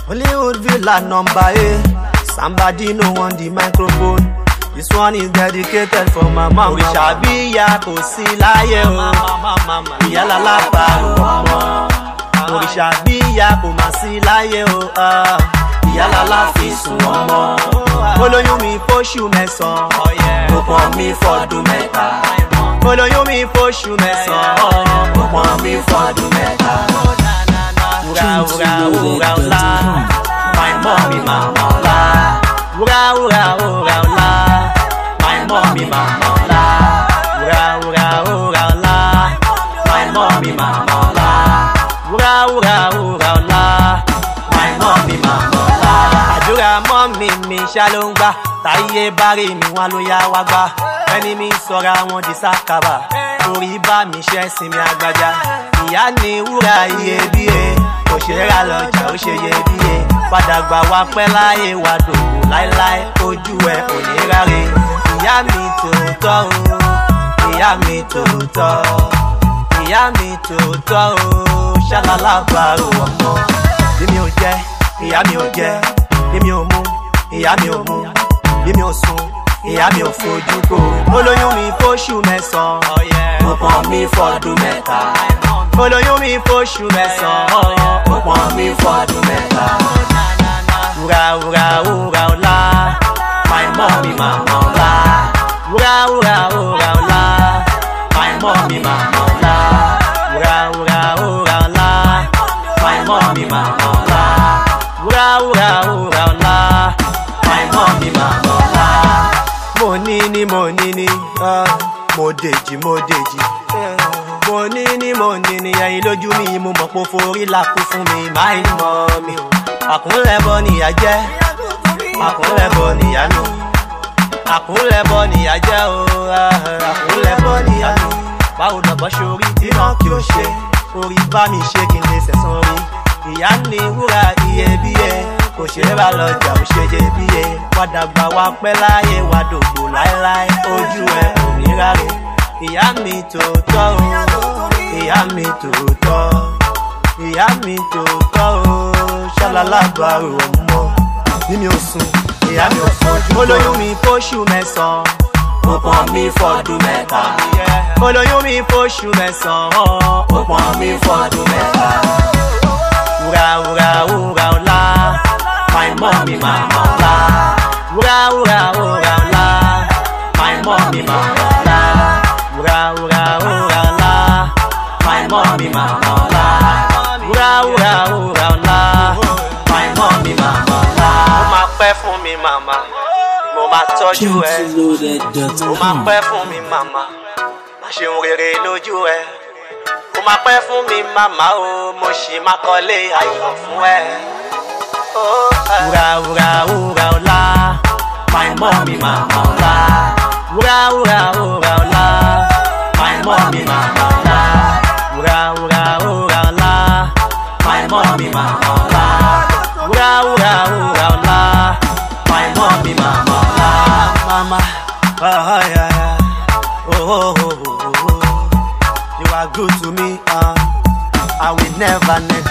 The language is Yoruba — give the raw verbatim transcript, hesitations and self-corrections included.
Hollywood Villa number eight. Somebody no on the microphone. This one is dedicated for my mama. Òrìṣà bí ìyá kò sí láyé o. Ìyá lálábàárò ọmọ. Òrìṣà bí ìyá kò má sí láyé o. Ìyá láláfisùn ọmọ. Olóyún mi fóṣù mẹ́sàn-án. Ó pọ̀n mi fọ́dún mẹ́ta. Olóyún mi fóṣù mẹ́sàn-án. Ó pọ̀n mi fọ́dún mẹ́ta. Wúrà wúrà wúrà ọ̀la. My mommy mama ọ̀la. Wúrà wúrà wúrà ọ̀la. My mommy mama ọ̀la. Wúrà wúrà wúrà ọ̀la. My mommy mama ọ̀la. Wúrà wúrà wúrà ọ̀la. My mommy mama ọ̀la. Àdúrà mọ́mí mi ṣá ló ń gbà. Táyé bá rí mi wọ́n ló yá wá gbà. Ẹni mi sọ̀ra wọn di sákàbà. Orí bá mi ṣẹ́ sinmi àgbàjá. Ìyá ni wúrà iyebíye. Kò ṣe é rà lọ́jà ó ṣe iyebíye. Padà gbà wá pẹ́ láyé wa dòwò láíláí. Ojú ẹ ò ní ráre. Ìyá mi tòótọ́ o. Ìyá mi tòótọ́. Ìyá mi tòótọ́ o. Ṣálálábàárò ọmọ. Bí mi ò jẹ, ìyá mi ò jẹ. Bí mi ò mu, ìyá mi ò mu. Bí mi ò sùn, ìyá mi ò fojú kó. Olóyún mi fóṣù mẹ́sàn-án. Ó pọ̀n mi fọ́dún mẹ́ta. Olóyún mi fóṣù mẹ́sàn-án. Ó pọ̀n mi fọ́dún mẹ́ta. Wúrà wúrà wúrà ọ̀la. My mommy mama ọ̀la. Wúrà wúrà wúrà ọ̀la. My mommy mama ọ̀la. Wúrà wúrà wúrà ọ̀la. My mommy mama ọ̀la. Wúrà wúrà wúrà ọ̀la. My mommy mama ọ̀la. Mo ní ní mo ní ní. Mo dèjì mo dèjì. Mo ní ní mo ní ní. Ẹyin lójú mi mo mọ̀ pé forí làkú fún mi. My mommy. Àkúnlẹ̀bọ nìyà jẹ́. Àkúnlẹ̀bọ nìyà nù. Àkúnlẹ̀bọ nìyà jẹ́ o. Àkúnlẹ̀bọ nìyà nù. Báwo lọ̀bọ̀ ṣorí tí náà kí o ṣe. Orí bá mi ṣe kí n lè sẹ̀sán rí. Ìyá ni wúrà iyebíye. Kò ṣe é rà lọ́jà ó ṣe iyebíye. Padà gbà wá pẹ́ láyé wa dògbò láéláé. Ojú ẹ ò ní ráre. Ìyá mi tòótọ́ o. Ìyá mi tòótọ́. Ìyá mi tòótọ́ o. Ṣálálábàárò ọmọ. Bí mi ò sùn, ìyá mi ò fojú. Olóyún mi fóṣù mẹ́sàn-án. Ó pọ̀n mi fọ́dún mẹ́ta. Olóyún mi fóṣù mẹ́sàn-án. Ó pọ̀n mi fọ́dún mẹ́ta. Wúrà wúrà wúrà ọ̀la. My mommy mama ọ̀la. Wúrà wúrà wúrà ọ̀la. My mommy mama ọ̀la. Wúrà wúrà wúrà ọ̀la. My mommy mama ọ̀la. Wúrà wúrà wúrà ọ̀la. My mommy mama ọ̀la. Mo máa pẹ́ fún mi màmá. Mo máa tọ́jú ẹ. Mo máa pẹ́ fún mi màmá. Má ṣeun rere lójú ẹ. Mo máa pẹ́ fún mi màmá o. Mo ṣì máa kọ́lé ayọ̀ fún ẹ. Wúrà wúrà wúrà ọ̀la. My mommy mama ọ̀la. Wúrà wúrà wúrà ọ̀la. My mommy mama ọ̀la. Wúrà wúrà wúrà ọ̀la. My mommy mama ọ̀la. Wúrà wúrà wúrà ọ̀la. My mommy mama ọ̀la. Mama, oh yeah, yeah. Oh, oh, oh, oh, oh. You are good to me, uh. I will never, never